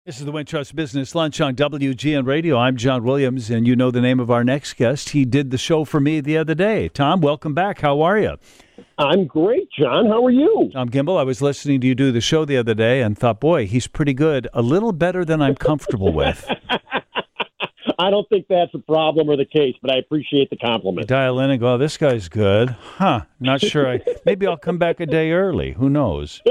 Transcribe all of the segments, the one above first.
This is the Wintrust Business Lunch on WGN Radio. I'm John Williams, and you know the name of our next guest. He did the show for me the other day. Tom, welcome back. How are you? I'm great, John. How are you? Tom Gimbel, I was listening to you do the show the other day and thought, boy, he's pretty good. A little better than I'm comfortable with. I don't think that's a problem or the case, but I appreciate the compliment. You dial in and go, oh, this guy's good. Not sure. Maybe I'll come back a day early. Who knows?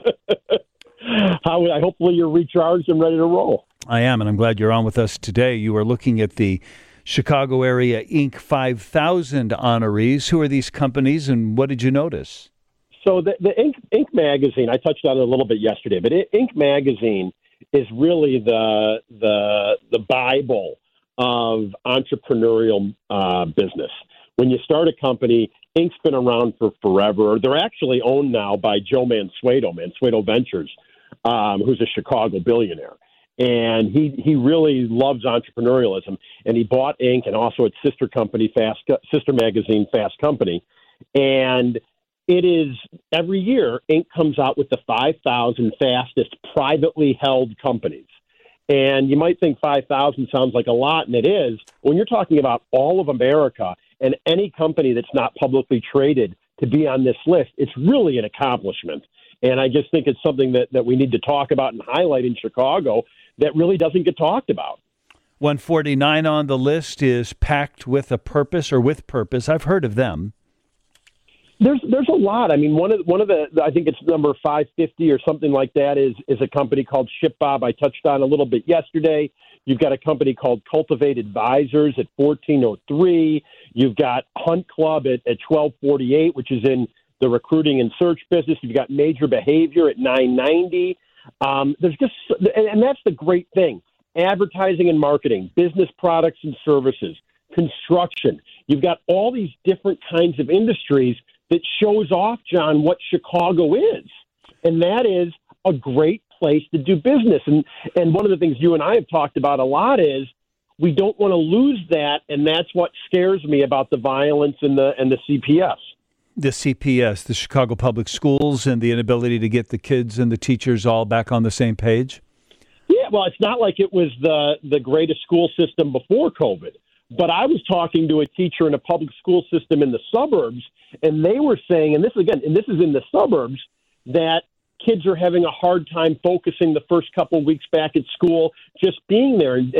Hopefully you're recharged and ready to roll. I am, and I'm glad you're on with us today. You are looking at the Chicago Area Inc. 5000 honorees. Who are these companies, and what did you notice? So the Inc. magazine, I touched on it a little bit yesterday, but Inc. magazine is really the Bible of entrepreneurial business. When you start a company, Inc.'s been around for forever. They're actually owned now by Joe Mansueto Ventures, who's a Chicago billionaire. And he really loves entrepreneurialism. And he bought Inc. and also its sister company, sister magazine, Fast Company. And it is every year, Inc. comes out with the 5,000 fastest privately held companies. And you might think 5,000 sounds like a lot, and it is. When you're talking about all of America and any company that's not publicly traded to be on this list, it's really an accomplishment. And I just think it's something that we need to talk about and highlight in Chicago that really doesn't get talked about. 149 on the list is Packed with a Purpose or With Purpose. I've heard of them. There's a lot. I mean, one of the I think it's number 550 or something like that is a company called ShipBob. I touched on a little bit yesterday. You've got a company called Cultivate Advisors at 1403. You've got Hunt Club at 1248, which is in the recruiting and search business. You've got Major Behavior at 990. There's just, and that's the great thing. Advertising and marketing, business products and services, construction. You've got all these different kinds of industries that shows off, John, what Chicago is. And that is a great place to do business. And one of the things you and I have talked about a lot is we don't want to lose that, and that's what scares me about the violence and the CPS. The CPS, the Chicago Public Schools, and the inability to get the kids and the teachers all back on the same page? Yeah, well, it's not like it was the greatest school system before COVID. But I was talking to a teacher in a public school system in the suburbs, and they were saying, and this is in the suburbs, that kids are having a hard time focusing the first couple of weeks back at school, just being there. And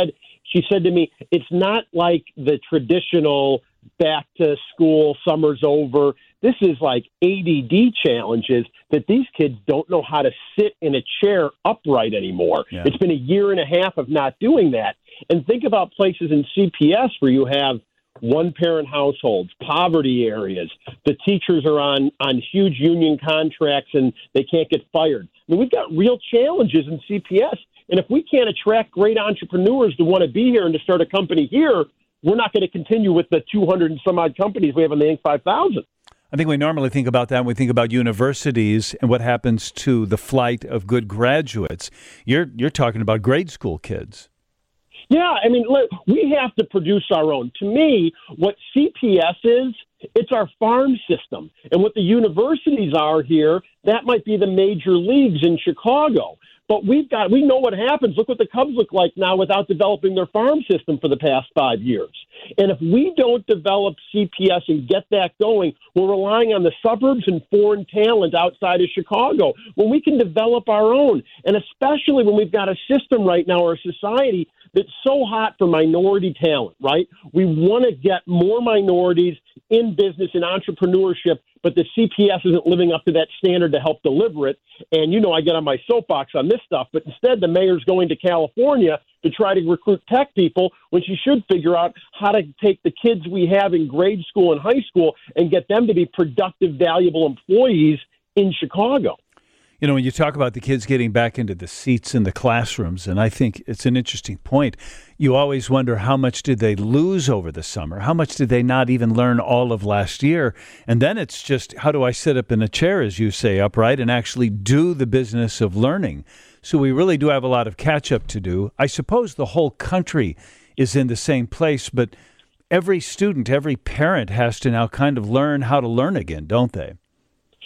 she said to me, it's not like the traditional back to school, summer's over. This is like ADD challenges that these kids don't know how to sit in a chair upright anymore. Yeah. It's been a year and a half of not doing that. And think about places in CPS where you have one-parent households, poverty areas. The teachers are on huge union contracts and they can't get fired. I mean, we've got real challenges in CPS. And if we can't attract great entrepreneurs to want to be here and to start a company here, we're not going to continue with the 200 and some odd companies we have in the Inc. 5000. I think we normally think about that when we think about universities and what happens to the flight of good graduates. You're talking about grade school kids. Yeah, I mean, look, we have to produce our own. To me, what CPS is, it's our farm system. And what the universities are here, that might be the major leagues in Chicago. But we know what happens. Look what the Cubs look like now without developing their farm system for the past 5 years. And if we don't develop CPS and get that going, we're relying on the suburbs and foreign talent outside of Chicago when we can develop our own. And especially when we've got a system right now or a society that's so hot for minority talent, right? We want to get more minorities in business and entrepreneurship, but the CPS isn't living up to that standard to help deliver it. And, I get on my soapbox on this stuff, but instead the mayor's going to California to try to recruit tech people when she should figure out how to take the kids we have in grade school and high school and get them to be productive, valuable employees in Chicago. When you talk about the kids getting back into the seats in the classrooms, and I think it's an interesting point, you always wonder how much did they lose over the summer? How much did they not even learn all of last year? And then it's just, how do I sit up in a chair, as you say, upright, and actually do the business of learning? So we really do have a lot of catch-up to do. I suppose the whole country is in the same place, but every student, every parent has to now kind of learn how to learn again, don't they?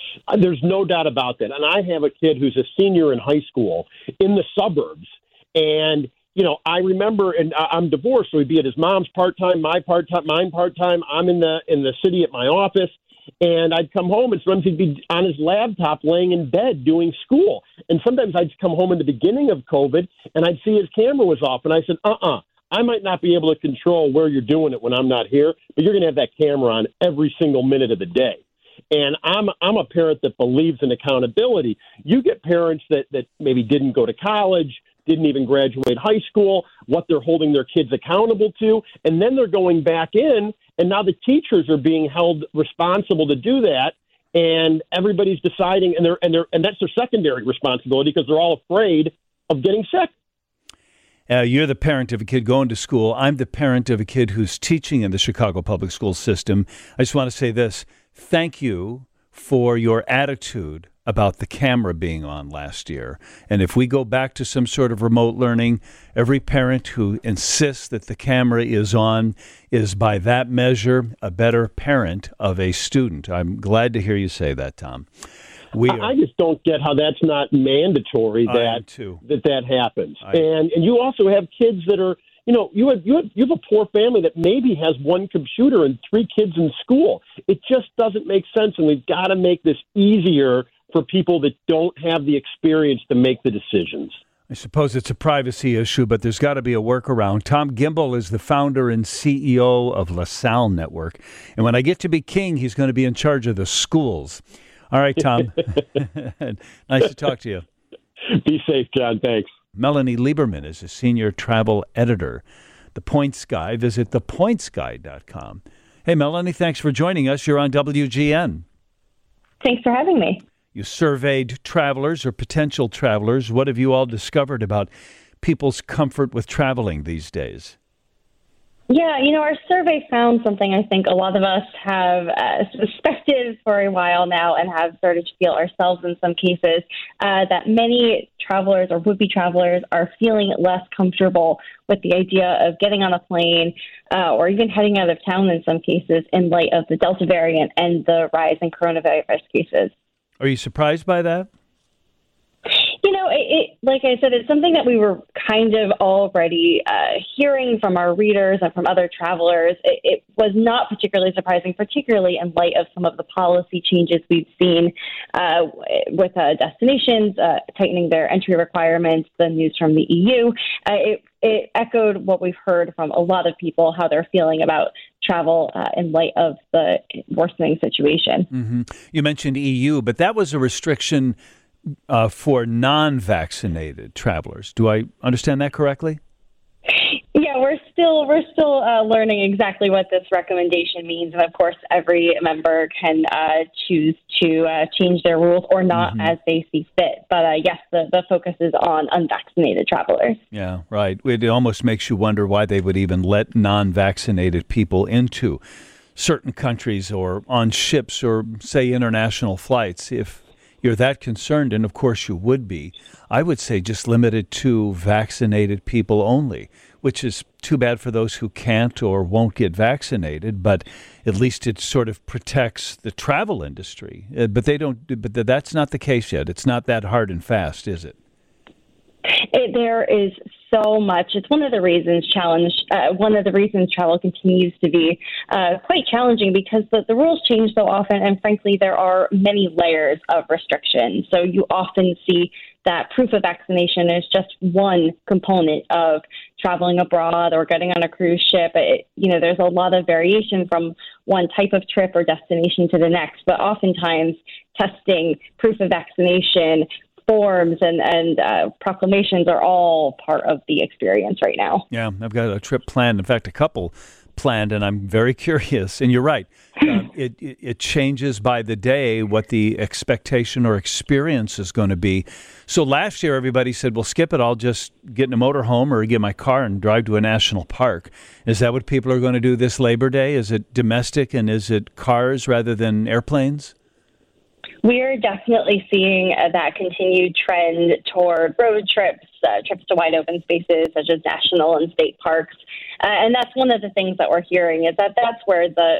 There's no doubt about that. And I have a kid who's a senior in high school in the suburbs. And, I remember, and I'm divorced, so he'd be at his mom's part-time, my part-time, mine part-time. I'm in the city at my office. And I'd come home, and sometimes he'd be on his laptop laying in bed doing school. And sometimes I'd come home in the beginning of COVID, and I'd see his camera was off. And I said, I might not be able to control where you're doing it when I'm not here, but you're going to have that camera on every single minute of the day. And I'm a parent that believes in accountability. You get parents that maybe didn't go to college, didn't even graduate high school, what they're holding their kids accountable to, and then they're going back in, and now the teachers are being held responsible to do that, and everybody's deciding, and that's their secondary responsibility because they're all afraid of getting sick. You're the parent of a kid going to school. I'm the parent of a kid who's teaching in the Chicago public school system. I just want to say this. Thank you for your attitude about the camera being on last year. And if we go back to some sort of remote learning, every parent who insists that the camera is on is, by that measure, a better parent of a student. I'm glad to hear you say that, Tom. I just don't get how that's not mandatory that happens. And you also have kids that are, you have a poor family that maybe has one computer and 3 kids in school. It just doesn't make sense, and we've got to make this easier for people that don't have the experience to make the decisions. I suppose it's a privacy issue, but there's got to be a workaround. Tom Gimbel is the founder and CEO of LaSalle Network. And when I get to be king, he's going to be in charge of the schools. All right, Tom. Nice to talk to you. Be safe, John. Thanks. Melanie Lieberman is a senior travel editor. The Points Guy. Visit thepointsguy.com. Hey, Melanie, thanks for joining us. You're on WGN. Thanks for having me. You surveyed travelers or potential travelers. What have you all discovered about people's comfort with traveling these days? Yeah, our survey found something I think a lot of us have suspected for a while now and have started to feel ourselves in some cases, that many travelers or would-be travelers are feeling less comfortable with the idea of getting on a plane or even heading out of town in some cases in light of the Delta variant and the rise in coronavirus cases. Are you surprised by that? Like I said, it's something that we were kind of already hearing from our readers and from other travelers. It was not particularly surprising, particularly in light of some of the policy changes we've seen with destinations tightening their entry requirements, the news from the EU. It echoed what we've heard from a lot of people, how they're feeling about travel in light of the worsening situation. Mm-hmm. You mentioned EU, but that was a restriction for non-vaccinated travelers. Do I understand that correctly? Yeah, we're still learning exactly what this recommendation means, and of course, every member can choose to change their rules or not as they see fit. But yes, the focus is on unvaccinated travelers. Yeah, right. It almost makes you wonder why they would even let non-vaccinated people into certain countries or on ships or, say, international flights. If you're that concerned, and of course you would be, I would say just limit it to vaccinated people only, which is too bad for those who can't or won't get vaccinated, but at least it sort of protects the travel industry. But that's not the case yet. It's not that hard and fast, is it? There is so much. It's one of the reasons travel continues to be quite challenging because the rules change so often, and frankly, there are many layers of restrictions. So you often see that proof of vaccination is just one component of traveling abroad or getting on a cruise ship. There's a lot of variation from one type of trip or destination to the next, but oftentimes testing, proof of vaccination, forms and proclamations are all part of the experience right now. Yeah, I've got a trip planned. In fact, a couple planned, and I'm very curious. And you're right. It changes by the day what the expectation or experience is going to be. So last year, everybody said, well, skip it. I'll just get in a motorhome or get my car and drive to a national park. Is that what people are going to do this Labor Day? Is it domestic and is it cars rather than airplanes? We are definitely seeing that continued trend toward road trips, trips to wide open spaces such as national and state parks. And that's one of the things that we're hearing is that that's where the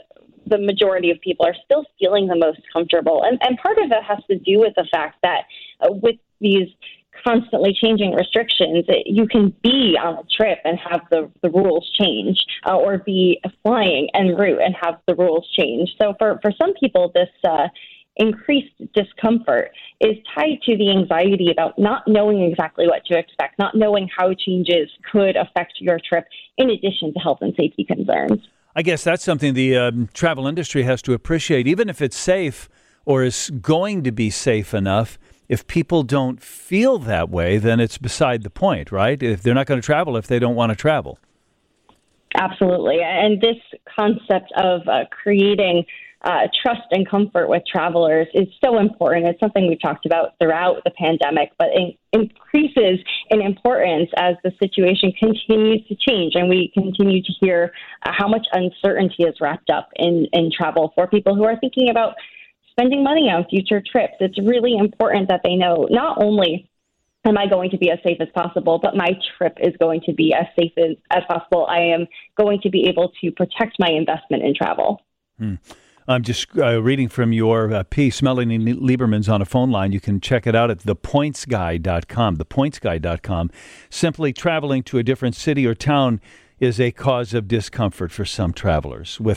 the majority of people are still feeling the most comfortable. And part of it has to do with the fact that with these constantly changing restrictions, you can be on a trip and have the rules change, or be flying en route and have the rules change. So for some people, this increased discomfort is tied to the anxiety about not knowing exactly what to expect, not knowing how changes could affect your trip, in addition to health and safety concerns. I guess that's something the travel industry has to appreciate, even if it's safe or is going to be safe enough. If people don't feel that way, then it's beside the point, right? If they're not going to travel, if they don't want to travel. Absolutely. And this concept of creating trust and comfort with travelers is so important. It's something we've talked about throughout the pandemic, but it increases in importance as the situation continues to change and we continue to hear how much uncertainty is wrapped up in travel for people who are thinking about spending money on future trips. It's really important that they know not only am I going to be as safe as possible, but my trip is going to be as safe as possible. I am going to be able to protect my investment in travel. I'm just reading from your piece. Melanie Lieberman's on a phone line. You can check it out at thepointsguy.com. Thepointsguy.com. Simply traveling to a different city or town is a cause of discomfort for some travelers, with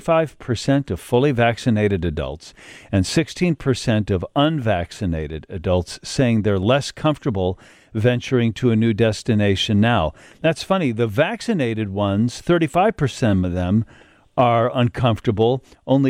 35% of fully vaccinated adults and 16% of unvaccinated adults saying they're less comfortable venturing to a new destination now. That's funny. The vaccinated ones, 35% of them are uncomfortable. Only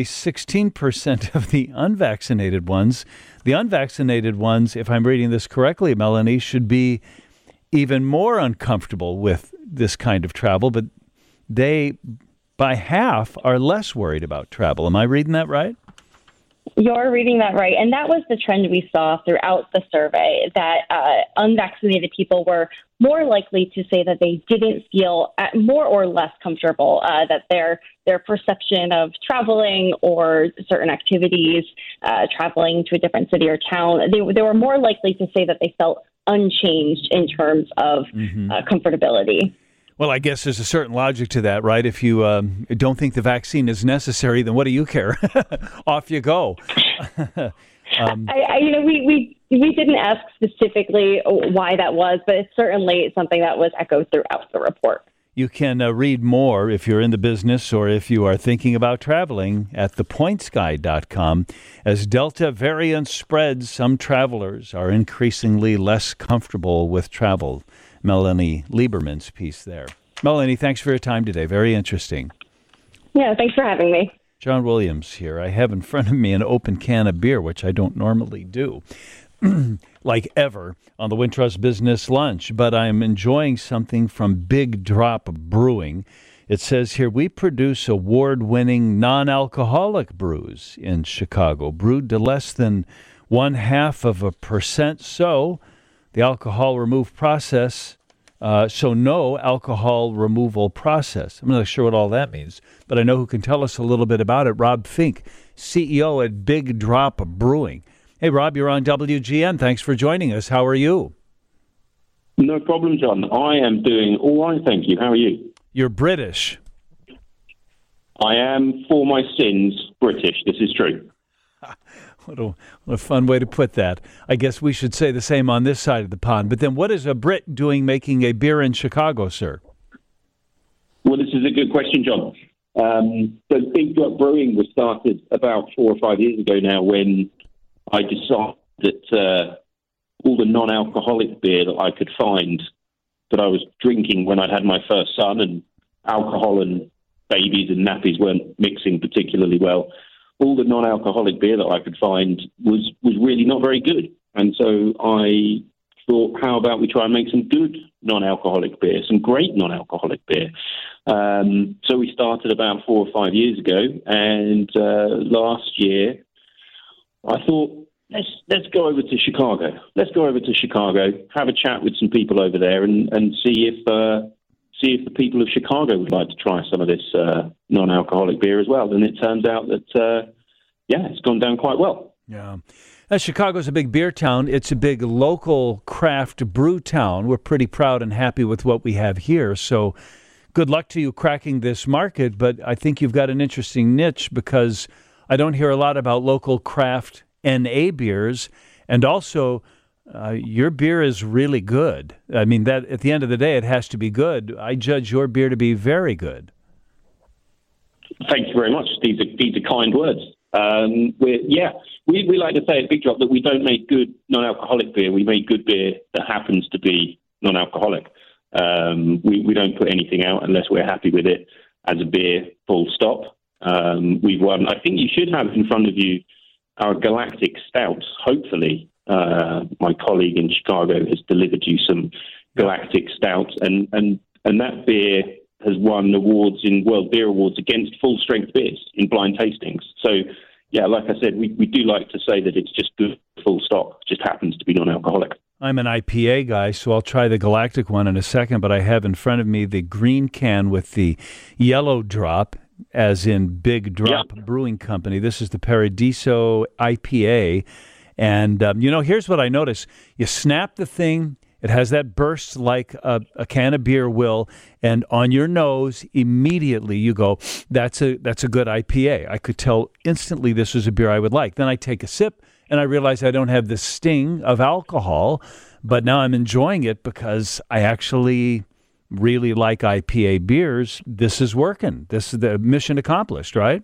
16% of the unvaccinated ones. The unvaccinated ones, if I'm reading this correctly, Melanie, should be even more uncomfortable with this kind of travel, but they, by half, are less worried about travel. Am I reading that right? You're reading that right. And that was the trend we saw throughout the survey, that unvaccinated people were more likely to say that they didn't feel more or less comfortable, that their perception of traveling or certain activities, traveling to a different city or town, they were more likely to say that they felt unchanged in terms of comfortability. Well, I guess there's a certain logic to that, right? If you don't think the vaccine is necessary, then what do you care? Off you go. We didn't ask specifically why that was, but it's certainly something that was echoed throughout the report. You can read more if you're in the business or if you are thinking about traveling at thepointsguy.com. As Delta variant spreads, some travelers are increasingly less comfortable with travel. Melanie Lieberman's piece there. Melanie, thanks for your time today. Very interesting. Yeah, thanks for having me. John Williams here. I have in front of me an open can of beer, which I don't normally do, like ever, on the Wintrust Business Lunch. But I'm enjoying something from Big Drop Brewing. It says here, we produce award-winning non-alcoholic brews in Chicago, brewed to less than 0.5%. So the alcohol remove process, no alcohol removal process. I'm not sure what all that means, but I know who can tell us a little bit about it. Rob Fink, CEO at Big Drop Brewing. Hey, Rob, you're on WGN. Thanks for joining us. How are you? No problem, John. I am doing all right, thank you. How are you? You're British. I am, for my sins, British. This is true. What a fun way to put that. I guess we should say the same on this side of the pond. But then what is a Brit doing making a beer in Chicago, sir? Well, this is a good question, John. So Big Drop Brewing was started about 4 or 5 years ago now, when I decided that all the non-alcoholic beer that I could find that I was drinking when I'd had my first son, and alcohol and babies and nappies weren't mixing particularly well, all the non-alcoholic beer that I could find was really not very good. And so I thought, how about we try and make some good non-alcoholic beer, some great non-alcoholic beer. So we started about 4 or 5 years ago, and last year I thought, let's go over to Chicago. Let's go over to Chicago, have a chat with some people over there, and see if the people of Chicago would like to try some of this non-alcoholic beer as well. And it turns out that, it's gone down quite well. Yeah. Chicago's a big beer town. It's a big local craft brew town. We're pretty proud and happy with what we have here. So good luck to you cracking this market, but I think you've got an interesting niche because I don't hear a lot about local craft NA beers, and also your beer is really good. I mean, that at the end of the day, it has to be good. I judge your beer to be very good. Thank you very much. These are kind words. We like to say at Big Drop that we don't make good non-alcoholic beer. We make good beer that happens to be non-alcoholic. We don't put anything out unless we're happy with it as a beer, full stop. We've won. I think you should have in front of you our Galactic Stout. Hopefully, my colleague in Chicago has delivered you some Galactic Stout, and that beer has won awards in World Beer Awards against full-strength beers in blind tastings. So, yeah, like I said, we do like to say that it's just good, full stop. It just happens to be non-alcoholic. I'm an IPA guy, so I'll try the Galactic one in a second, but I have in front of me the green can with the yellow drop, as in Big Drop Brewing Company. This is the Paradiso IPA. And, here's what I notice. You snap the thing, it has that burst like a can of beer will, and on your nose, immediately you go, that's a good IPA. I could tell instantly this was a beer I would like. Then I take a sip, and I realize I don't have the sting of alcohol, but now I'm enjoying it because I actually really like IPA beers. This is working. This is the mission accomplished, right?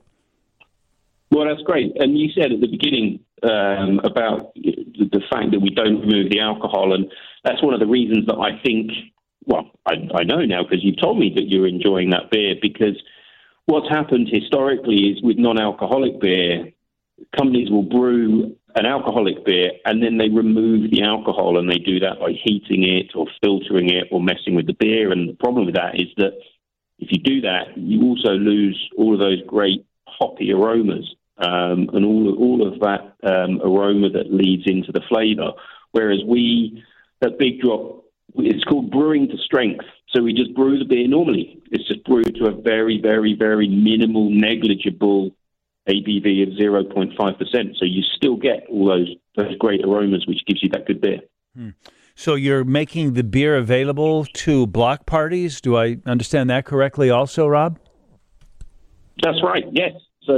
Well, that's great. And you said at the beginning about the fact that we don't remove the alcohol, and that's one of the reasons that I think, well, I know now because you've told me that you're enjoying that beer, because what's happened historically is with non-alcoholic beer, companies will brew an alcoholic beer and then they remove the alcohol, and they do that by heating it or filtering it or messing with the beer. And the problem with that is that if you do that, you also lose all of those great hoppy aromas and all of that aroma that leads into the flavor. Whereas we, at Big Drop, it's called brewing to strength. So we just brew the beer normally. It's just brewed to a very, very, very minimal, negligible ABV of 0.5%. So you still get all those great aromas, which gives you that good beer. So you're making the beer available to block parties. Do I understand that correctly also, Rob? That's right, yes. So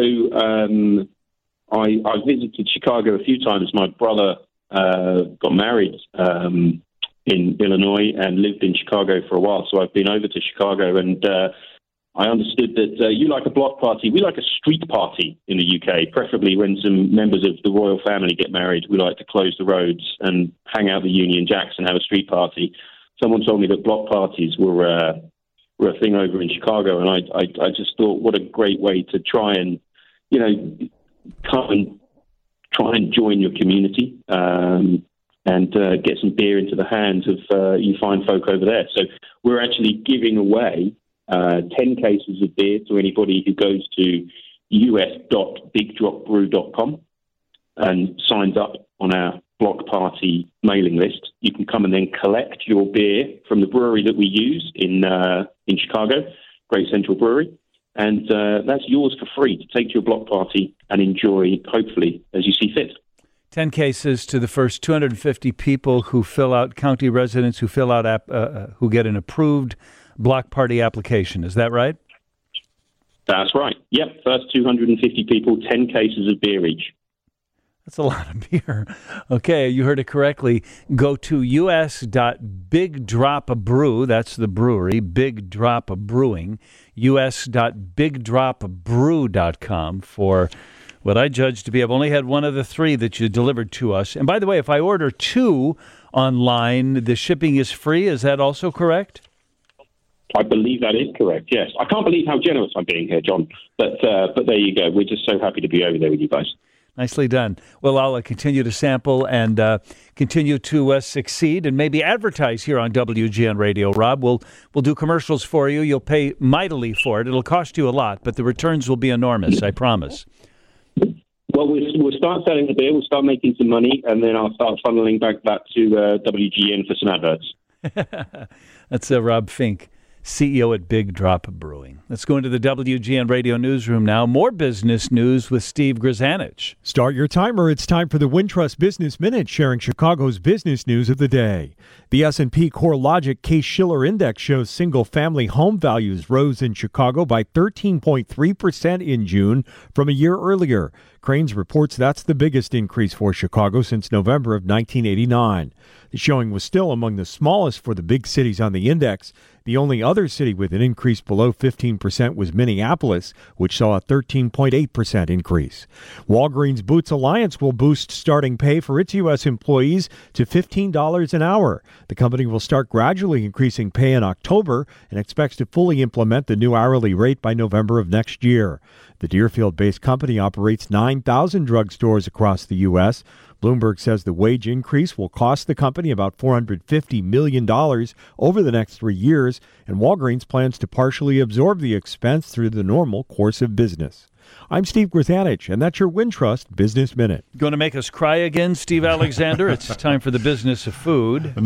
I visited Chicago a few times. My brother got married in Illinois and lived in Chicago for a while. So I've been over to Chicago, and I understood that you like a block party. We like a street party in the UK, preferably when some members of the royal family get married. We like to close the roads and hang out the Union Jacks and have a street party. Someone told me that block parties were a thing over in Chicago, and I just thought, what a great way to try and, come and try and join your community and get some beer into the hands of you fine folk over there. So we're actually giving away 10 cases of beer to anybody who goes to us.bigdropbrew.com and signs up on our block party mailing list. You can come and then collect your beer from the brewery that we use in Chicago, Great Central Brewery, and that's yours for free to take to your block party and enjoy, hopefully, as you see fit. 10 cases to the first 250 people who fill out, county residents who fill out, who get an approved block party application. Is that right? That's right. Yep, first 250 people, 10 cases of beer each. That's a lot of beer. Okay, you heard it correctly. Go to us.bigdropbrew, that's the brewery, Big Drop Brewing, us.bigdropbrew.com for what I judge to be, I've only had one of the three that you delivered to us. And by the way, if I order two online, the shipping is free. Is that also correct? I believe that is correct, yes. I can't believe how generous I'm being here, John. But there you go. We're just so happy to be over there with you guys. Nicely done. Well, I'll continue to sample and continue to succeed and maybe advertise here on WGN Radio. Rob, we'll do commercials for you. You'll pay mightily for it. It'll cost you a lot, but the returns will be enormous, I promise. Well, we'll start selling the beer, we'll start making some money, and then I'll start funneling back to WGN for some adverts. That's Rob Fink. CEO at Big Drop Brewing. Let's go into the WGN Radio newsroom now. More business news with Steve Grzanich. Start your timer. It's time for the Wintrust Business Minute, sharing Chicago's business news of the day. The S&P CoreLogic Case-Shiller Index shows single-family home values rose in Chicago by 13.3% in June from a year earlier. Cranes reports that's the biggest increase for Chicago since November of 1989. The showing was still among the smallest for the big cities on the index. The only other city with an increase below 15% was Minneapolis, which saw a 13.8% increase. Walgreens Boots Alliance will boost starting pay for its U.S. employees to $15 an hour. The company will start gradually increasing pay in October and expects to fully implement the new hourly rate by November of next year. The Deerfield-based company operates 9,000 drugstores across the U.S. Bloomberg says the wage increase will cost the company about $450 million over the next 3 years, and Walgreens plans to partially absorb the expense through the normal course of business. I'm Steve Grzanich, and that's your Wintrust Business Minute. Going to make us cry again, Steve Alexander? It's time for the business of food.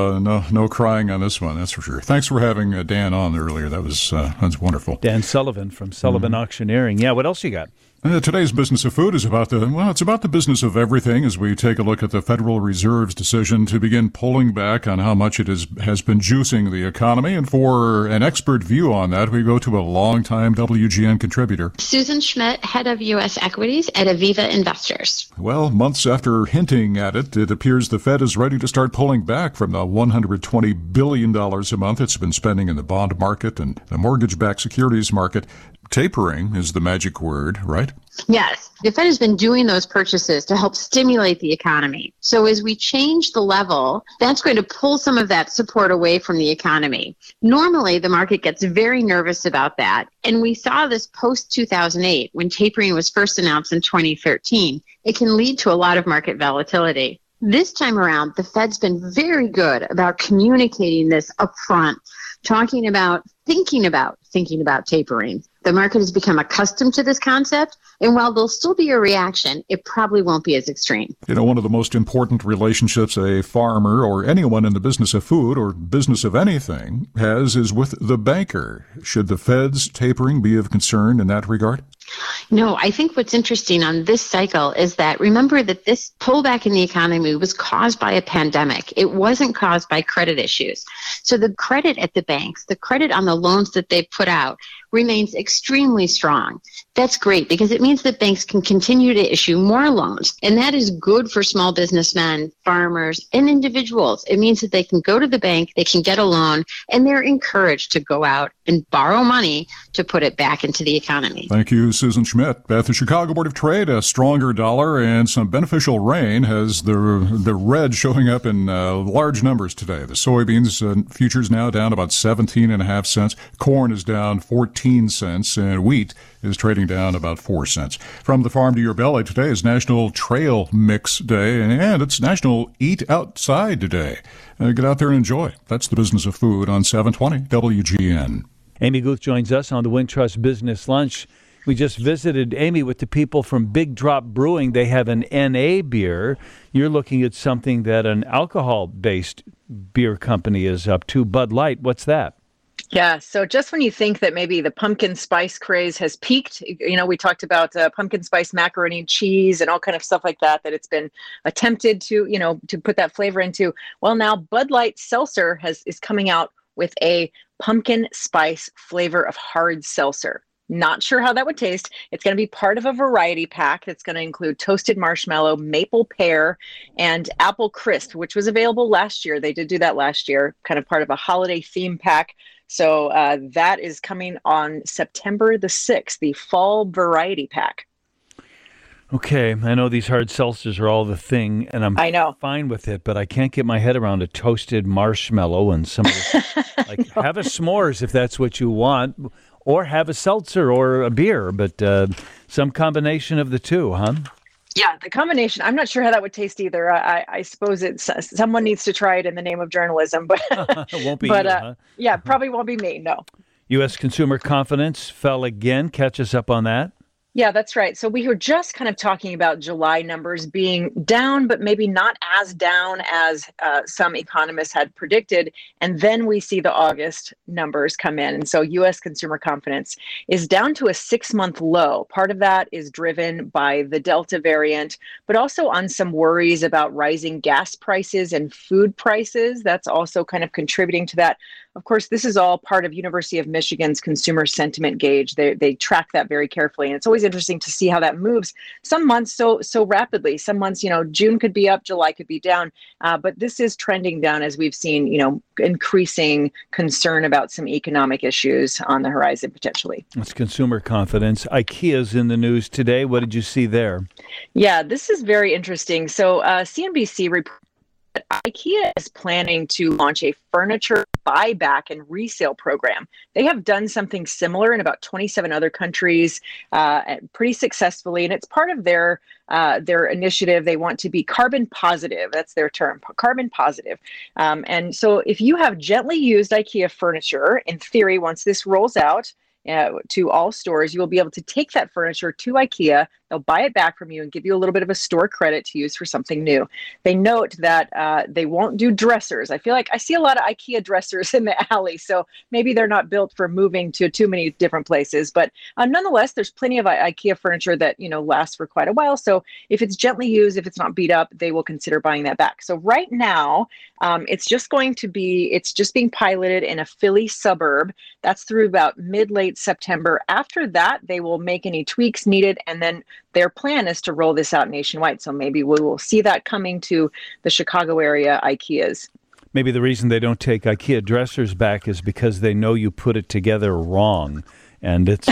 No crying on this one, that's for sure. Thanks for having Dan on earlier. That's wonderful. Dan Sullivan from Sullivan Auctioneering. Yeah, what else you got? Today's Business of Food is about the business of everything as we take a look at the Federal Reserve's decision to begin pulling back on how much it has been juicing the economy. And for an expert view on that, we go to a longtime WGN contributor. Susan Schmidt, head of U.S. equities at Aviva Investors. Well, months after hinting at it, it appears the Fed is ready to start pulling back from the $120 billion a month it's been spending in the bond market and the mortgage-backed securities market. Tapering is the magic word, right? Yes. The Fed has been doing those purchases to help stimulate the economy. So as we change the level, that's going to pull some of that support away from the economy. Normally, the market gets very nervous about that. And we saw this post-2008 when tapering was first announced in 2013. It can lead to a lot of market volatility. This time around, the Fed's been very good about communicating this upfront, thinking about tapering. The market has become accustomed to this concept, and while there'll still be a reaction, it probably won't be as extreme. One of the most important relationships a farmer or anyone in the business of food or business of anything has is with the banker. Should the Fed's tapering be of concern in that regard? No, I think what's interesting on this cycle is that remember that this pullback in the economy was caused by a pandemic. It wasn't caused by credit issues. So the credit at the banks, the credit on the loans that they put out remains extremely strong. That's great because it means that banks can continue to issue more loans. And that is good for small businessmen, farmers, and individuals. It means that they can go to the bank, they can get a loan, and they're encouraged to go out and borrow money to put it back into the economy. Thank you, Susan Schmidt. At the Chicago Board of Trade, a stronger dollar and some beneficial rain has the red showing up in large numbers today. The soybeans futures now down about 17.5 cents. Corn is down 14 cents, and wheat is trading down about 4 cents. From the farm to your belly, today is National Trail Mix Day, and it's National Eat Outside Day. Get out there and enjoy. That's the business of food on 720 WGN. Amy Guth joins us on the Wintrust Business Lunch. We just visited, Amy, with the people from Big Drop Brewing. They have an NA beer. You're looking at something that an alcohol-based beer company is up to, Bud Light. What's that? Yeah, so just when you think that maybe the pumpkin spice craze has peaked, we talked about pumpkin spice macaroni and cheese and all kind of stuff like that it's been attempted to put that flavor into. Well, now Bud Light Seltzer is coming out with a pumpkin spice flavor of hard seltzer. Not sure how that would taste. It's going to be part of a variety pack that's going to include toasted marshmallow, maple pear, and apple crisp, which was available last year. They did do that last year, kind of part of a holiday theme pack. So that is coming on September the 6th, the fall variety pack. Okay, I know these hard seltzers are all the thing, and I'm fine with it, but I can't get my head around a toasted marshmallow and some of this. Have a s'mores if that's what you want, or have a seltzer or a beer, but some combination of the two, huh? Yeah, the combination. I'm not sure how that would taste either. I suppose someone needs to try it in the name of journalism, but it won't be you, huh? Yeah, probably won't be me. No. U.S. consumer confidence fell again. Catch us up on that. Yeah, that's right. So we were just kind of talking about July numbers being down, but maybe not as down as some economists had predicted. And then we see the August numbers come in. And so U.S. consumer confidence is down to a 6-month low. Part of that is driven by the Delta variant, but also on some worries about rising gas prices and food prices. That's also kind of contributing to that. Of course, this is all part of University of Michigan's consumer sentiment gauge. They track that very carefully, and it's always interesting to see how that moves. Some months so rapidly. Some months, June could be up, July could be down, but this is trending down as we've seen, increasing concern about some economic issues on the horizon potentially. It's consumer confidence. IKEA's in the news today. What did you see there? Yeah, this is very interesting. So CNBC reported IKEA is planning to launch a furniture buyback and resale program. They have done something similar in about 27 other countries pretty successfully, and it's part of their initiative. They want to be carbon positive. That's their term, carbon positive. And so if you have gently used IKEA furniture, in theory, once this rolls out to all stores, you will be able to take that furniture to IKEA. They'll buy it back from you and give you a little bit of a store credit to use for something new. They note that they won't do dressers. I feel like I see a lot of IKEA dressers in the alley, so maybe they're not built for moving to too many different places. But nonetheless, there's plenty of IKEA furniture that lasts for quite a while. So if it's gently used, if it's not beat up, they will consider buying that back. So right now, it's just being piloted in a Philly suburb. That's through about mid-late September. After that, they will make any tweaks needed, and then their plan is to roll this out nationwide. So maybe we will see that coming to the Chicago area IKEAs. Maybe the reason they don't take IKEA dressers back is because they know you put it together wrong, and it's...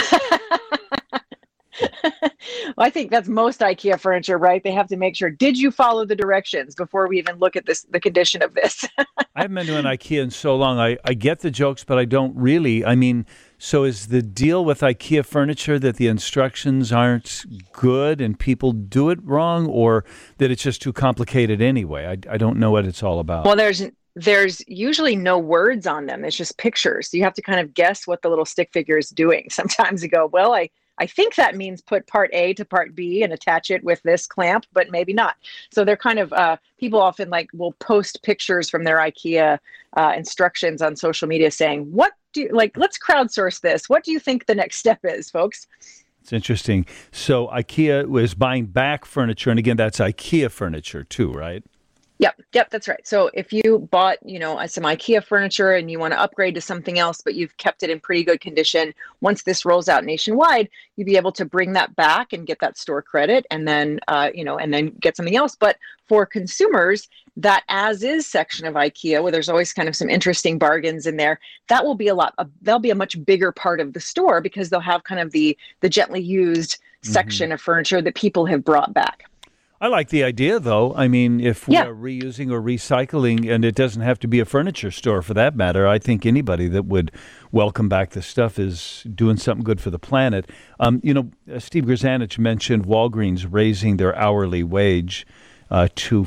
Well, I think that's most IKEA furniture, right? They have to make sure, did you follow the directions before we even look at the condition of this? I haven't been to an IKEA in so long. I get the jokes, but I don't really. I mean, so is the deal with IKEA furniture that the instructions aren't good and people do it wrong, or that it's just too complicated anyway? I don't know what it's all about. Well, there's usually no words on them. It's just pictures. So you have to kind of guess what the little stick figure is doing. Sometimes you go, well, I think that means put part A to part B and attach it with this clamp, but maybe not. So they're kind of, people often will post pictures from their IKEA instructions on social media saying, let's crowdsource this. What do you think the next step is, folks? It's interesting. So IKEA was buying back furniture. And again, that's IKEA furniture too, right? Yep, that's right. So if you bought, some IKEA furniture and you want to upgrade to something else, but you've kept it in pretty good condition, once this rolls out nationwide, you'd be able to bring that back and get that store credit and then, and then get something else. But for consumers, that as is section of IKEA, where there's always kind of some interesting bargains in there, that will be that'll be a much bigger part of the store because they'll have kind of the gently used section of furniture that people have brought back. I like the idea, though. I mean, if we are reusing or recycling, and it doesn't have to be a furniture store for that matter, I think anybody that would welcome back the stuff is doing something good for the planet. Steve Grzanich mentioned Walgreens raising their hourly wage to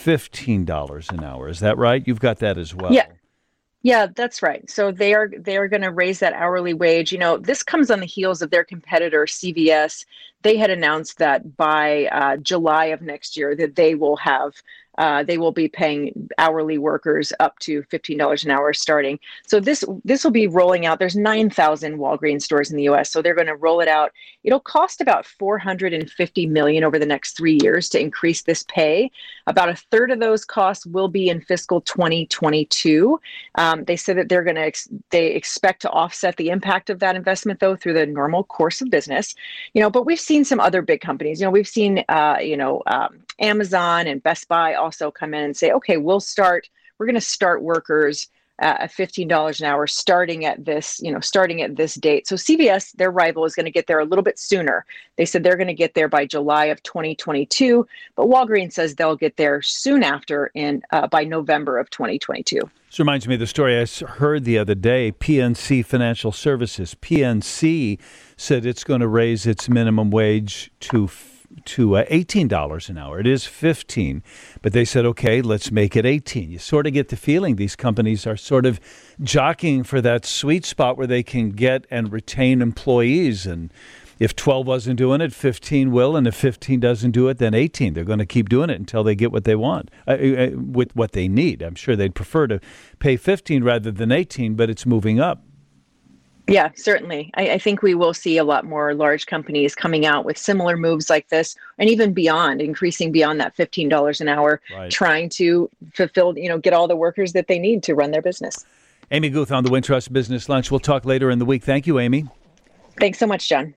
$15 an hour. Is that right? You've got that as well. Yeah, that's right. So they are going to raise that hourly wage. This comes on the heels of their competitor, CVS. They had announced that by July of next year that they will be paying hourly workers up to $15 an hour starting. So this will be rolling out. There's 9,000 Walgreens stores in the U.S., so they're going to roll it out. It'll cost about $450 million over the next 3 years to increase this pay. About a third of those costs will be in fiscal 2022. They said that they expect to offset the impact of that investment, though, through the normal course of business. But we've seen some other big companies. We've seen Amazon and Best Buy also come in and say, okay, we're going to start workers at $15 an hour starting at this date. So CVS, their rival, is going to get there a little bit sooner. They said they're going to get there by July of 2022, but Walgreens says they'll get there soon after by November of 2022. This reminds me of the story I heard the other day. PNC Financial Services, PNC, said it's going to raise its minimum wage to $18 an hour. It is $15, but they said, okay, let's make it $18. You sort of get the feeling these companies are sort of jockeying for that sweet spot where they can get and retain employees. And If 12 wasn't doing it, 15 will, and if 15 doesn't do it, then 18. They're going to keep doing it until they get what they want, with what they need. I'm sure they'd prefer to pay 15 rather than 18, but it's moving up. Yeah, certainly. I think we will see a lot more large companies coming out with similar moves like this, and even beyond, increasing beyond that $15 an hour, trying to fulfill, get all the workers that they need to run their business. Amy Guth on the Wintrust Business Lunch. We'll talk later in the week. Thank you, Amy. Thanks so much, John.